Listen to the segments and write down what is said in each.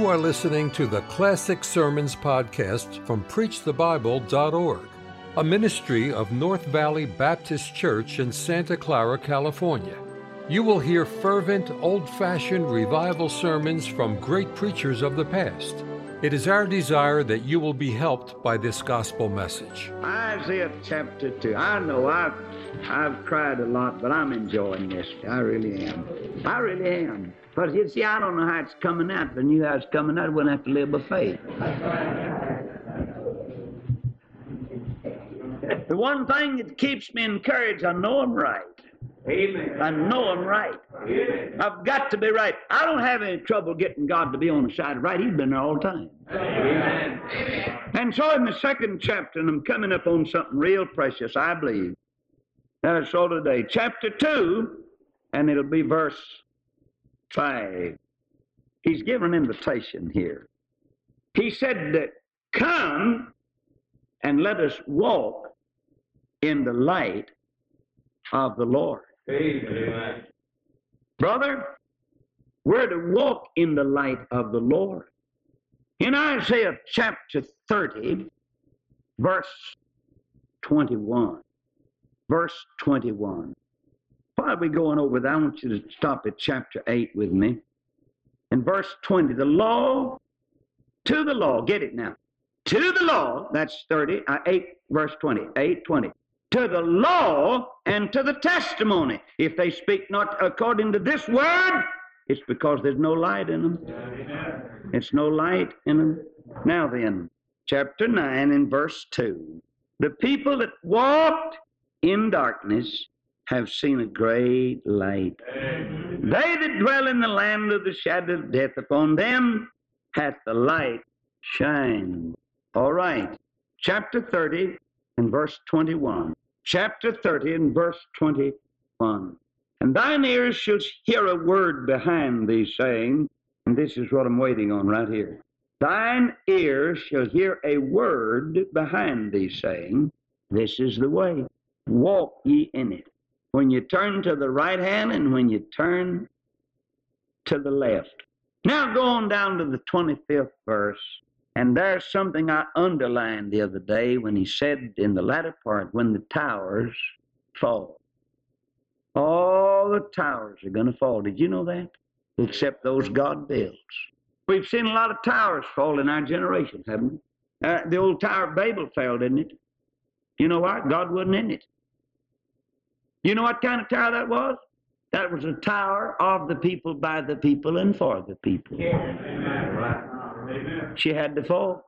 are listening to the Classic Sermons podcast from PreachTheBible.org, a ministry of North Valley Baptist Church in Santa Clara, California. You will hear fervent, old-fashioned revival sermons from great preachers of the past. It is our desire that you will be helped by this gospel message. Isaiah chapter 2. I know I've cried a lot, but I'm enjoying this. I really am. I really am. But you see, I don't know how it's coming out. If I knew how it's coming out, I wouldn't have to live by faith. The one thing that keeps me encouraged, I know I'm right. Amen. I know I'm right. Amen. I've got to be right. I don't have any trouble getting God to be on the side of right. He's been there all the time. Amen. And so in the second chapter, and I'm coming up on something real precious, I believe. That's all today. Chapter 2, and it'll be verse 5. He's given an invitation here. He said that, come and let us walk in the light of the Lord. Amen. Brother, we're to walk in the light of the Lord. In Isaiah chapter 30, verse 21. Verse 21. While we're going over that, I want you to stop at chapter 8 with me. In verse 20, the law, to the law, get it now. To the law, that's 30, 8, verse 20, 8:20. To the law and to the testimony. If they speak not according to this word, it's because there's no light in them. It's no light in them. Now then, chapter 9 and verse 2. The people that walked in darkness have seen a great light. They that dwell in the land of the shadow of death, upon them hath the light shined. All right. Chapter 30 and verse 21. Chapter 30 and verse 21. And thine ears shall hear a word behind thee saying, and this is what I'm waiting on right here. Thine ears shall hear a word behind thee saying, this is the way. Walk ye in it. When you turn to the right hand and when you turn to the left. Now go on down to the 25th verse. And there's something I underlined the other day when he said in the latter part, when the towers fall. All the towers are going to fall. Did you know that? Except those God builds. We've seen a lot of towers fall in our generation, haven't we? The old Tower of Babel fell, didn't it? You know what? God wasn't in it. You know what kind of tower that was? That was a tower of the people, by the people, and for the people. Yeah. Amen. She had to fall.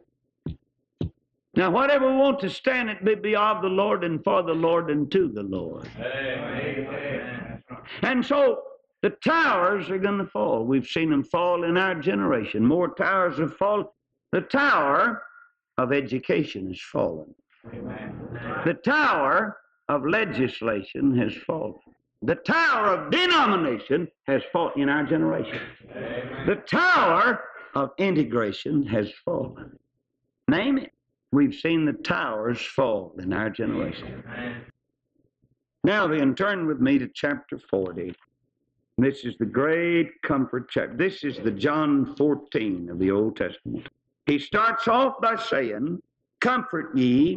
Now, whatever we want to stand, it be of the Lord and for the Lord and to the Lord. Amen. And so the towers are going to fall. We've seen them fall in our generation. More towers have fallen. The tower of education has fallen. Amen. The tower of legislation has fallen. The tower of denomination has fallen in our generation. Amen. The tower of integration has fallen. Name it. We've seen the towers fall in our generation. Amen. Now then, turn with me to chapter 40. This is the great comfort chapter. This is the John 14 of the Old Testament. He starts off by saying, comfort ye,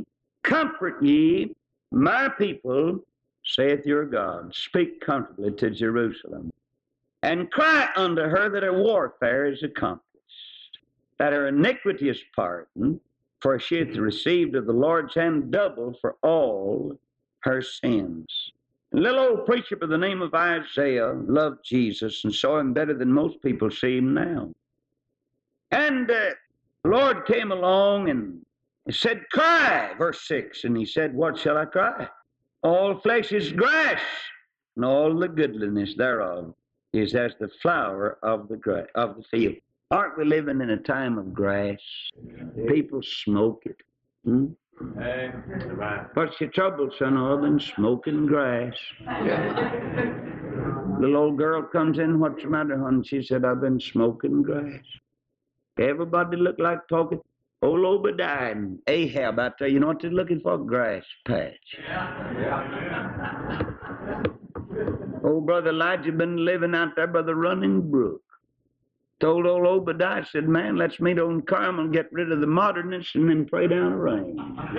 my people, saith your God. Speak comfortably to Jerusalem. And cry unto her that her warfare is accomplished, that her iniquity is pardoned, for she hath received of the Lord's hand double for all her sins. A little old preacher by the name of Isaiah loved Jesus and saw him better than most people see him now. And the Lord came along and said, cry, verse 6. And he said, what shall I cry? All flesh is grass, and all the goodliness thereof is as the flower of the field. Aren't we living in a time of grass? People smoke it. What's your trouble, son, other than smoking grass? Little old girl comes in, what's the matter, hon? She said, I've been smoking grass. Everybody looked like talking. Old Obadiah and Ahab out there, you know what they're looking for? Grass patch. Old brother Elijah been living out there by the running brook. Told old Obadiah, said, man, let's meet on Carmel, get rid of the modernists, and then pray down the rain.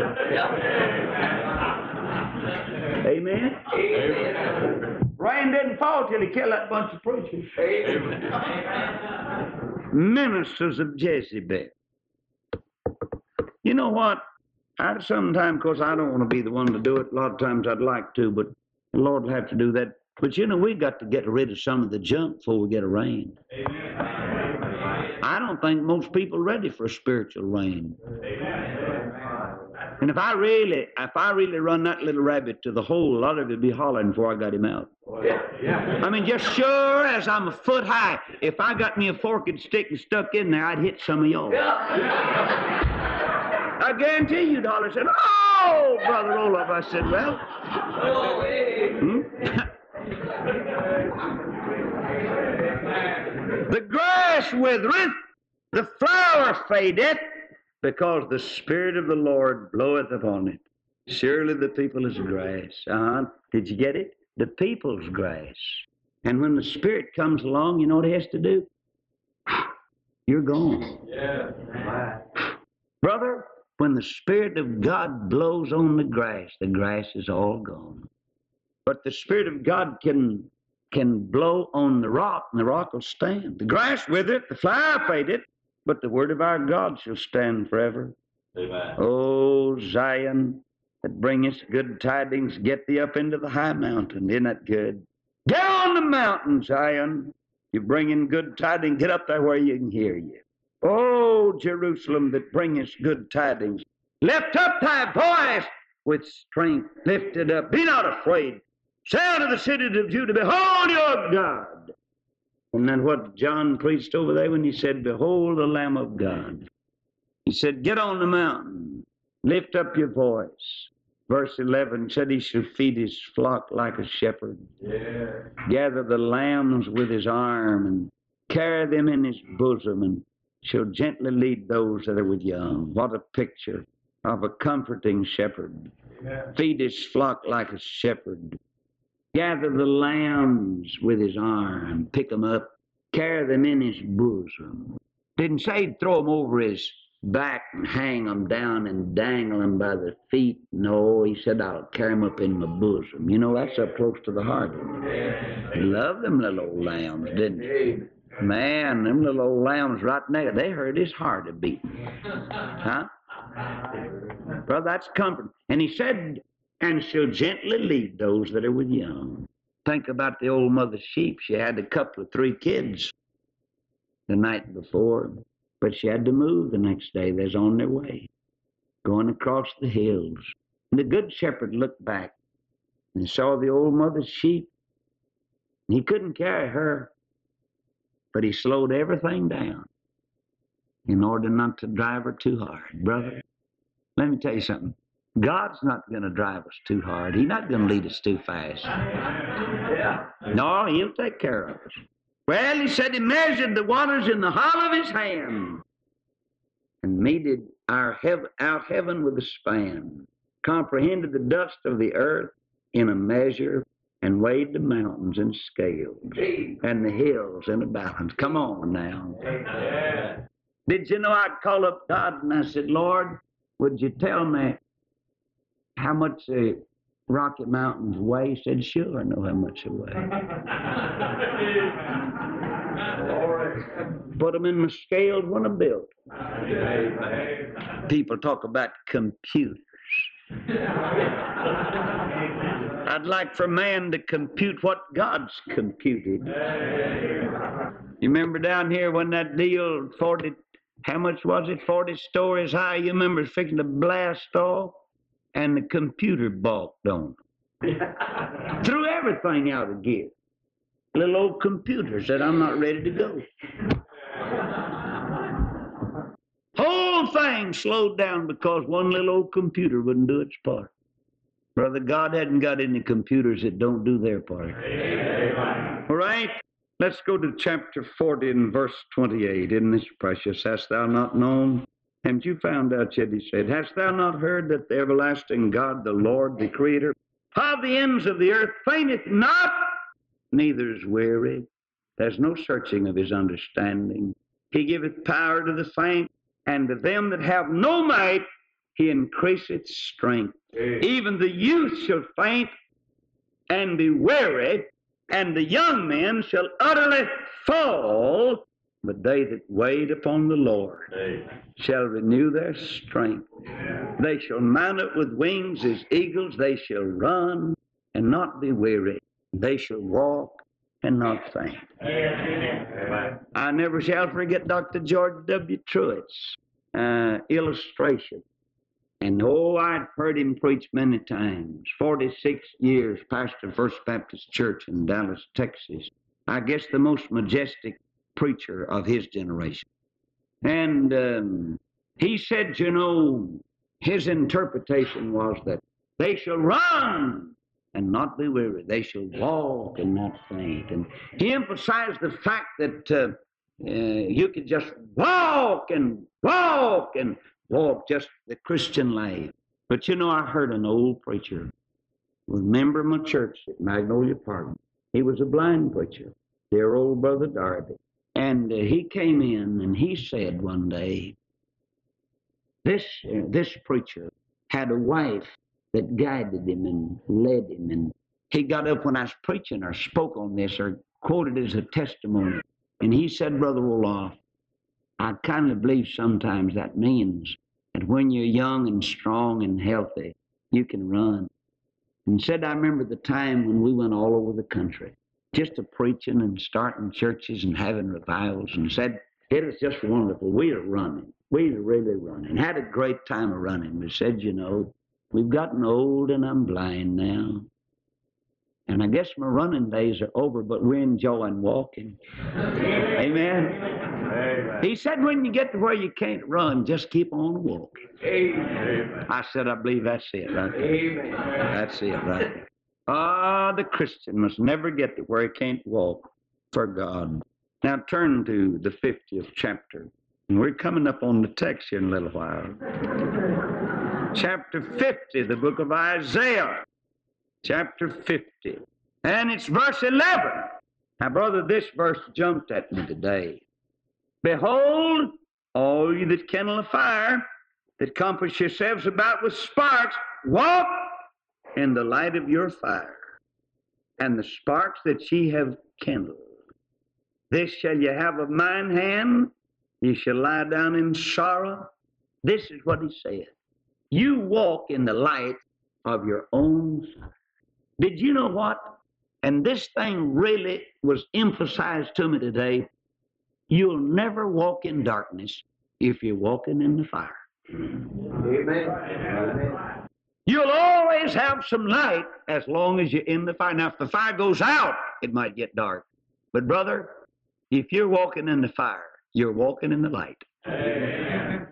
Amen? Amen. Rain didn't fall till he killed that bunch of preachers. Amen. Ministers of Jezebel. You know what? Sometimes, of course, I don't want to be the one to do it. A lot of times I'd like to, but the Lord will have to do that. But you know, we've got to get rid of some of the junk before we get a rain. Amen. I don't think most people are ready for a spiritual rain. Amen. And if I really run that little rabbit to the hole, a lot of it would be hollering before I got him out. Yeah. I mean, just sure as I'm a foot high, if I got me a forked stick and stuck in there, I'd hit some of y'all. Yeah. I guarantee you'd holler and said, oh, Brother Olaf. I said, well. The grass withereth, the flower fadeth, because the Spirit of the Lord bloweth upon it. Surely the people is grass. Did you get it? The people's grass. And when the Spirit comes along, you know what he has to do? You're gone. Yeah. Brother, when the Spirit of God blows on the grass is all gone. But the Spirit of God can blow on the rock, and the rock will stand. The grass withereth, the flower fadeth, but the word of our God shall stand forever. Amen. O Zion, that bringest good tidings, get thee up into the high mountain. Isn't that good? Get on the mountain, Zion. You bring in good tidings, get up there where you can hear you. O Jerusalem, that bringest good tidings, lift up thy voice with strength. Lift it up. Be not afraid. Say unto the city of Judah, behold your God. And then what John preached over there when he said, behold the Lamb of God. He said, get on the mountain. Lift up your voice. Verse 11 said he shall feed his flock like a shepherd. Yeah. Gather the lambs with his arm and carry them in his bosom, and shall gently lead those that are with young. What a picture of a comforting shepherd. Yeah. Feed his flock like a shepherd. Gather the lambs with his arm, pick them up, carry them in his bosom. Didn't say he'd throw them over his back and hang them down and dangle them by the feet. No, he said, I'll carry them up in my bosom. You know, that's up close to the heart. He loved them little old lambs, didn't he? Man, them little old lambs right there, they heard his heart a beating. Huh? Brother, that's comfort. And he said, and shall gently lead those that are with young. Think about the old mother sheep. She had a couple of 3 kids the night before, but she had to move the next day. They're on their way, going across the hills. And the good shepherd looked back and saw the old mother's sheep. He couldn't carry her, but he slowed everything down in order not to drive her too hard. Brother, let me tell you something. God's not going to drive us too hard. He's not going to lead us too fast. Yeah. No, he'll take care of us. Well, he said he measured the waters in the hollow of his hand and meted out heaven with a span, comprehended the dust of the earth in a measure, and weighed the mountains in scales and the hills in a balance. Come on now. Yeah. Did you know I'd call up God and I said, Lord, would you tell me how much the Rocky Mountains weigh? He said, sure, I know how much they weigh. Put them in the scales when I built. People talk about computers. I'd like for man to compute what God's computed. You remember down here when that deal, 40, how much was it, 40 stories high? You remember it's fixing to blast off? And the computer balked on them. Threw everything out of gear. Little old computer said, I'm not ready to go. Whole thing slowed down because one little old computer wouldn't do its part. Brother, God hadn't got any computers that don't do their part. All right, let's go to chapter 40 and verse 28. Isn't this precious? Hast thou not known? Haven't you found out yet, he said, hast thou not heard that the everlasting God, the Lord, the Creator, of the ends of the earth, fainteth not, neither is weary. There's no searching of his understanding. He giveth power to the faint, and to them that have no might, he increaseth strength. Even the youth shall faint and be weary, and the young men shall utterly fall. But they that wait upon the Lord shall renew their strength. They shall mount up with wings as eagles. They shall run and not be weary. They shall walk and not faint. I never shall forget Dr. George W. Truett's illustration. And I'd heard him preach many times. 46 years, pastor of First Baptist Church in Dallas, Texas. I guess the most majestic preacher of his generation. And he said, his interpretation was that they shall run and not be weary. They shall walk and not faint. And he emphasized the fact that you could just walk just the Christian life. But I heard an old preacher, was a member of my church at Magnolia Park. He was a blind preacher, dear old Brother Darby. And he came in and he said one day, this preacher had a wife that guided him and led him. And he got up when I was preaching or spoke on this or quoted as a testimony. And he said, Brother Roloff, I kind of believe sometimes that means that when you're young and strong and healthy, you can run. And said, I remember the time when we went all over the country, just a preaching and starting churches and having revivals, and said, it was just wonderful. We were running. We were really running. Had a great time of running. We said, we've gotten old and I'm blind now. And I guess my running days are over, but we're enjoying walking. Amen. Amen. He said, when you get to where you can't run, just keep on walking. Amen. I said, I believe that's it, right? Amen. That's it, right? The Christian must never get to where he can't walk for God. Now turn to the 50th chapter. And we're coming up on the text here in a little while. Chapter 50, the book of Isaiah. Chapter 50. And it's verse 11. Now, brother, this verse jumped at me today. Behold, all you that kindle a fire, that compass yourselves about with sparks, walk in the light of your fire, and the sparks that ye have kindled. This shall ye have of mine hand, ye shall lie down in sorrow. This is what he said. You walk in the light of your own fire. Did you know what? And this thing really was emphasized to me today. You'll never walk in darkness if you're walking in the fire. Amen. Amen. You'll always have some light as long as you're in the fire. Now, if the fire goes out, it might get dark. But, brother, if you're walking in the fire, you're walking in the light. Amen.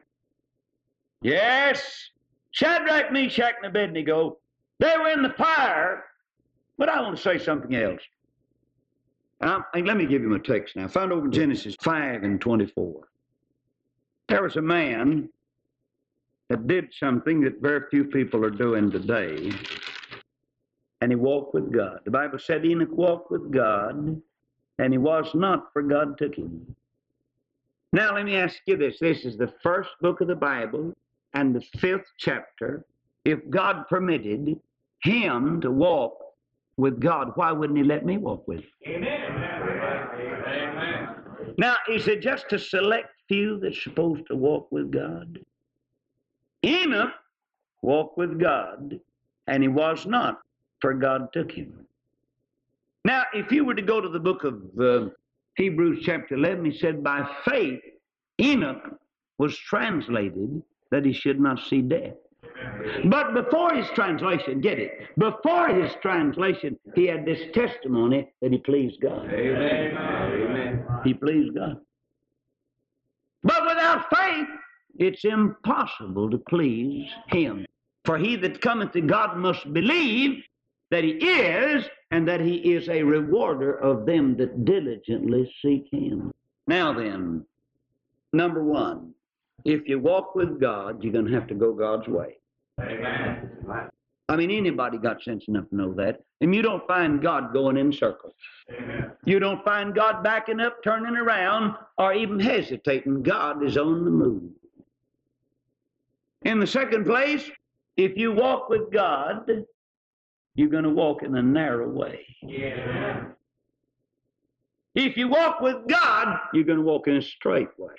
Yes. Shadrach, Meshach, and Abednego, they were in the fire, but I want to say something else. Let me give you my text now. I found over Genesis 5:24. There was a man that did something that very few people are doing today, and he walked with God. The Bible said Enoch walked with God, and he was not, for God took him. Now let me ask you this. This is the first book of the Bible and the 5th chapter. If God permitted him to walk with God, why wouldn't he let me walk with him? Amen. Amen. Now, is it just a select few that's supposed to walk with God? Enoch walked with God, and he was not, for God took him. Now, if you were to go to the book of Hebrews chapter 11, he said, by faith, Enoch was translated that he should not see death. But before his translation, get it, before his translation, he had this testimony that he pleased God. Amen. Amen. He pleased God. But without faith, it's impossible to please him. For he that cometh to God must believe that he is, and that he is a rewarder of them that diligently seek him. Now then, number one, if you walk with God, you're going to have to go God's way. Amen. I mean, anybody got sense enough to know that. And you don't find God going in circles. Amen. You don't find God backing up, turning around, or even hesitating. God is on the move. In the second place, if you walk with God, you're going to walk in a narrow way. Yeah. If you walk with God, you're going to walk in a straight way.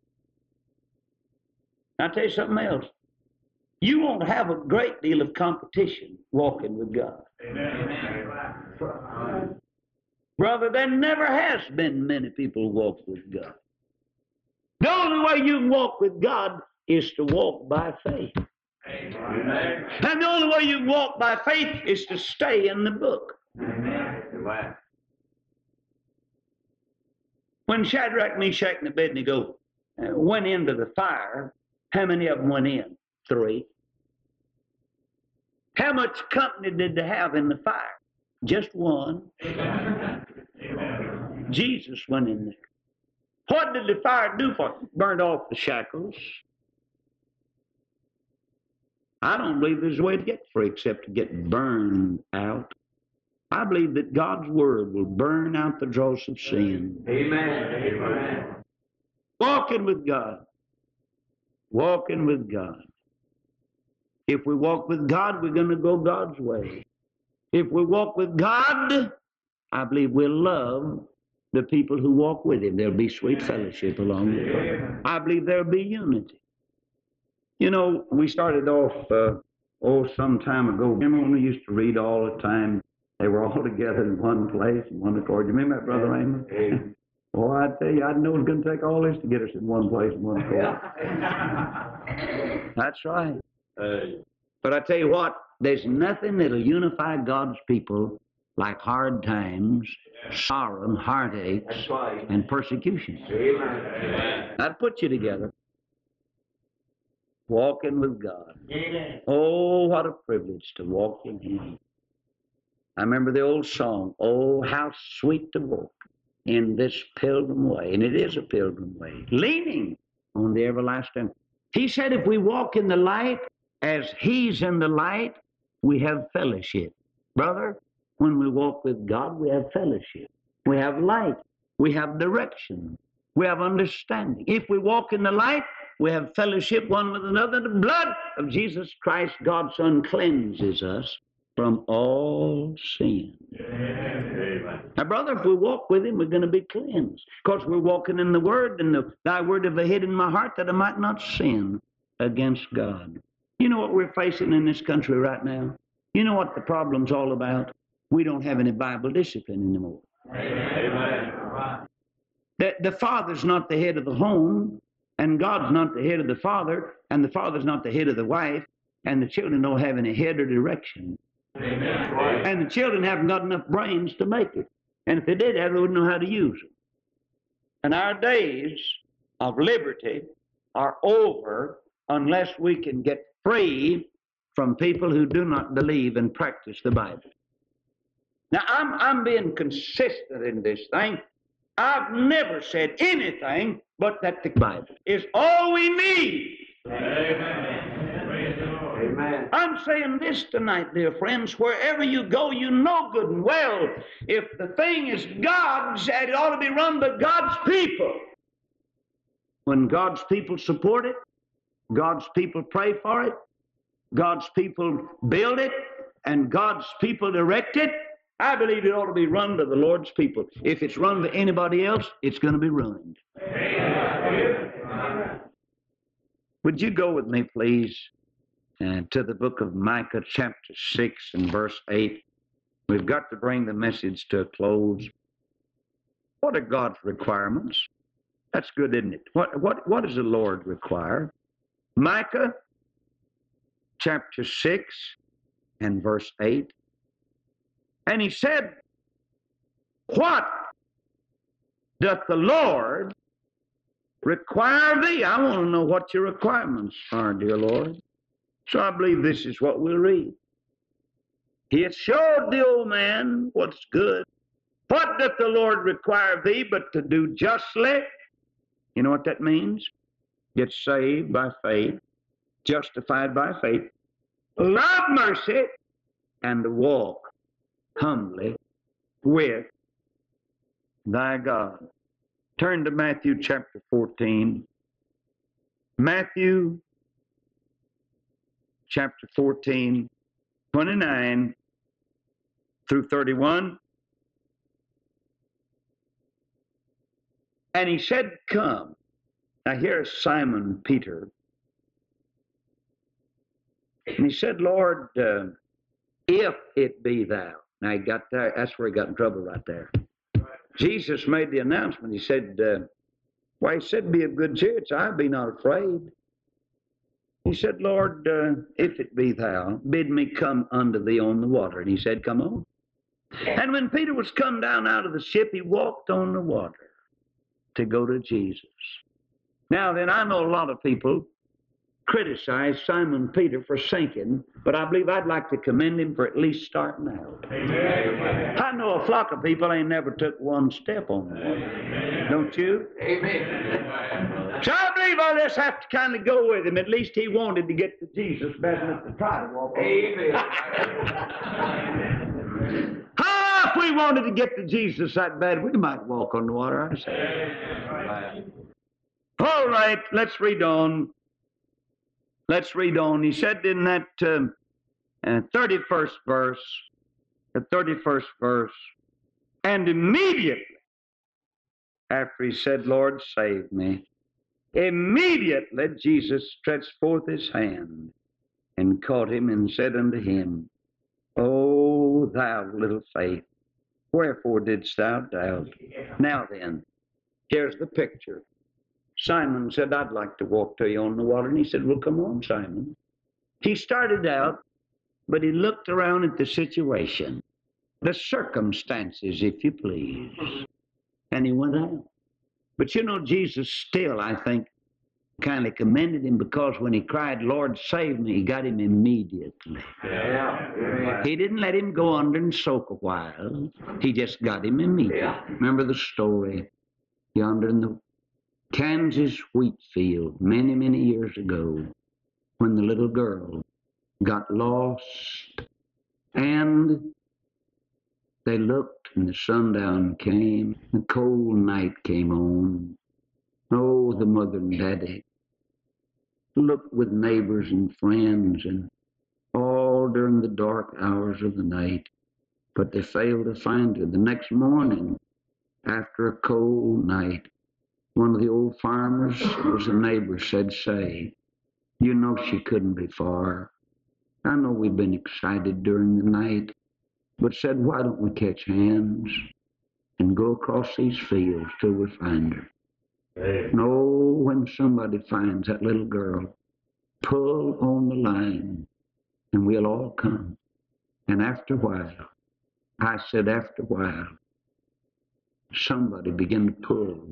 I'll tell you something else. You won't have a great deal of competition walking with God. Amen. Brother, there never has been many people who walk with God. The only way you can walk with God is to walk by faith. Amen. And the only way you can walk by faith is to stay in the book. Amen. When Shadrach, Meshach, and Abednego went into the fire, how many of them went in? 3. How much company did they have in the fire? Just 1. Amen. Jesus went in there. What did the fire do for them? Burned off the shackles. I don't believe there's a way to get free except to get burned out. I believe that God's Word will burn out the dross of sin. Amen. Amen. Walking with God. Walking with God. If we walk with God, we're going to go God's way. If we walk with God, I believe we'll love the people who walk with Him. There'll be sweet fellowship along the way. I believe there'll be unity. You know, we started off, some time ago. Remember when we used to read all the time? They were all together in one place, in one accord. You remember that, Brother Raymond? Yeah. Well, I tell you, I didn't know it was going to take all this to get us in one place, in one accord. That's right. But I tell you what, there's nothing that'll unify God's people like hard times, sorrow, and heartaches, and persecution. That'll put you together. Walking with God. Amen. Oh, what a privilege to walk in Him. I remember the old song, "Oh, how sweet to walk in this pilgrim way." And it is a pilgrim way, leaning on the everlasting. He said if we walk in the light as He's in the light, we have fellowship. Brother, when we walk with God, we have fellowship. We have light. We have direction. We have understanding. If we walk in the light, we have fellowship one with another. The blood of Jesus Christ, God's Son, cleanses us from all sin. Amen. Now, brother, if we walk with Him, we're going to be cleansed. Because we're walking in the Word, and Thy Word have I hid in my heart that I might not sin against God. You know what we're facing in this country right now? You know what the problem's all about? We don't have any Bible discipline anymore. Amen. The father's not the head of the home, and God's not the head of the father, and the father's not the head of the wife, and the children don't have any head or direction. Amen. And the children haven't got enough brains to make it. And if they did have, they wouldn't know how to use them. And our days of liberty are over unless we can get free from people who do not believe and practice the Bible. Now, I'm being consistent in this thing. I've never said anything but that the Bible is all we need. Amen. Amen. I'm saying this tonight, dear friends, wherever you go, you know good and well, if the thing is God's, it ought to be run by God's people. When God's people support it, God's people pray for it, God's people build it, and God's people direct it, I believe it ought to be run by the Lord's people. If it's run by anybody else, it's going to be ruined. Amen. Would you go with me, please, to the book of Micah, chapter 6 and verse 8. We've got to bring the message to a close. What are God's requirements? That's good, isn't it? What does the Lord require? Micah, chapter 6 and verse 8. And he said, "What doth the Lord require thee?" I want to know what your requirements are, dear Lord. So I believe this is what we'll read. "He hath showed the old man what's good. What doth the Lord require thee but to do justly?" You know what that means? Get saved by faith, justified by faith, love mercy, and to walk humbly with thy God. Turn to Matthew chapter 14. Matthew chapter 14, 29 through 31. And he said, come. Now here's Simon Peter. And he said, Lord, if it be thou. Now he got there, that's where he got in trouble right there. Jesus made the announcement. He said, he said, be of good cheer, I be not afraid. He said, Lord, if it be thou, bid me come unto thee on the water. And he said, come on. And when Peter was come down out of the ship, he walked on the water to go to Jesus. Now then, I know a lot of people criticize Simon Peter for sinking, but I believe I'd like to commend him for at least starting out. Amen. I know a flock of people ain't never took one step on the water. Don't you? Amen. So I believe I'll just have to kind of go with him. At least he wanted to get to Jesus better than to try to walk on. Amen. If we wanted to get to Jesus that bad, we might walk on the water, I say. All right, let's read on. Let's read on. He said in that 31st verse, and immediately after he said, Lord, save me, immediately Jesus stretched forth his hand and caught him and said unto him, O thou little faith, wherefore didst thou doubt? Now then, here's the picture. Simon said, I'd like to walk to you on the water. And he said, well, come on, Simon. He started out, but he looked around at the situation, the circumstances, if you please, and he went out. But you know, Jesus still, I think, kind of commended him, because when he cried, Lord, save me, he got him immediately. Yeah. He didn't let him go under and soak a while. He just got him immediately. Yeah. Remember the story yonder in the Kansas wheat field many, many years ago, when the little girl got lost, and they looked and the sundown came, the cold night came on. Oh, the mother and daddy looked with neighbors and friends, and all during the dark hours of the night, but they failed to find her. The next morning, after a cold night, one of the old farmers, who was a neighbor, said, say, you know she couldn't be far. I know we've been excited during the night, but said, why don't we catch hands and go across these fields till we find her? Hey. No, when somebody finds that little girl, pull on the line and we'll all come. And after a while, I said after a while, somebody began to pull.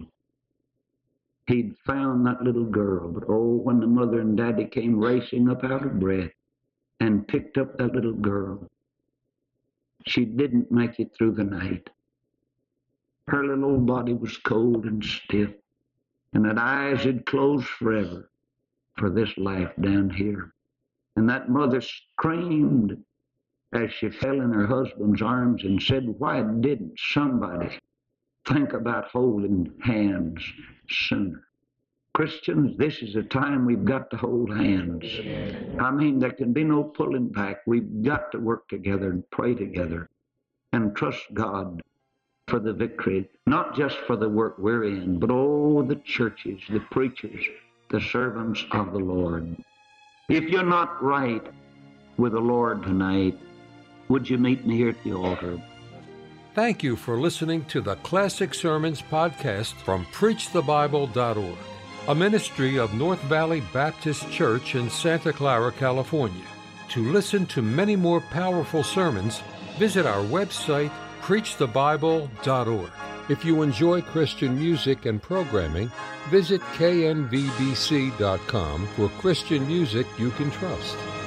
He'd found that little girl, but oh, when the mother and daddy came racing up out of breath and picked up that little girl, she didn't make it through the night. Her little old body was cold and stiff, and that eyes had closed forever for this life down here. And that mother screamed as she fell in her husband's arms and said, why didn't somebody think about holding hands sooner? Christians, this is a time we've got to hold hands. I mean, there can be no pulling back. We've got to work together and pray together and trust God for the victory, not just for the work we're in, but oh, the churches, the preachers, the servants of the Lord. If you're not right with the Lord tonight, would you meet me here at the altar? Thank you for listening to the Classic Sermons podcast from PreachTheBible.org, a ministry of North Valley Baptist Church in Santa Clara, California. To listen to many more powerful sermons, visit our website, PreachTheBible.org. If you enjoy Christian music and programming, visit knvbc.com for Christian music you can trust.